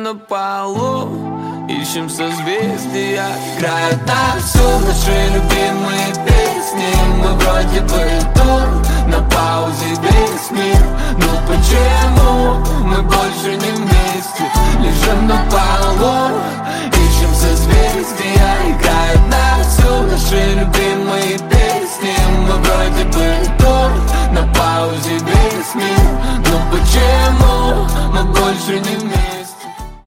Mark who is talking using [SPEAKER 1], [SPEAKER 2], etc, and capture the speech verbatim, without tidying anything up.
[SPEAKER 1] на полу, ищем созвездия. Играют на всю наши любимые песни. Мы вроде бы тут, на паузе весь мир. Но почему мы больше не вместе? Лежим на полу,